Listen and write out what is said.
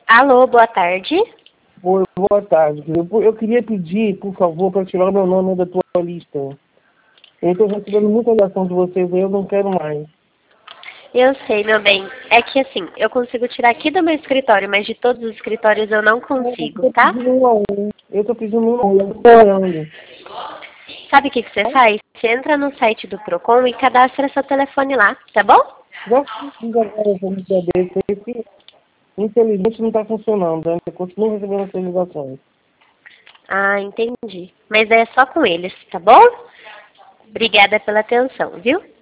Alô, boa tarde. Oi, boa tarde. Eu queria pedir, por favor, para tirar o meu nome da tua lista. Eu estou recebendo muita ligação de vocês e eu não quero mais. Eu sei, meu bem. É que assim, eu consigo tirar aqui do meu escritório, mas de todos os escritórios eu não Eu consigo, estou tá? pedindo um a um. Eu estou pedindo um a um. Eu estou olhando. Sabe o que você faz? Você entra no site do Procon e cadastra seu telefone lá, tá bom? Já fiz agora essa lista desse que infelizmente não está funcionando. Né? Eu continuo recebendo essas ligações. Ah, entendi. Mas é só com eles, tá bom? Obrigada pela atenção, viu?